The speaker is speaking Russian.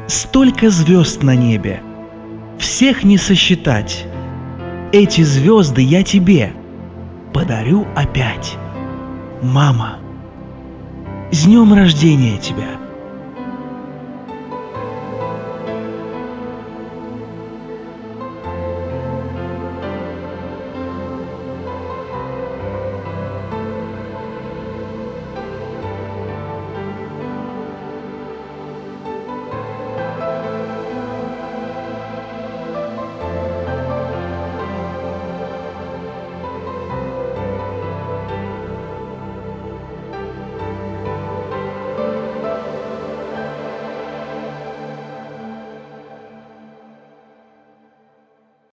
Столько звезд на небе, всех не сосчитать. Эти звезды я тебе подарю опять. Мама, с днем рождения тебя!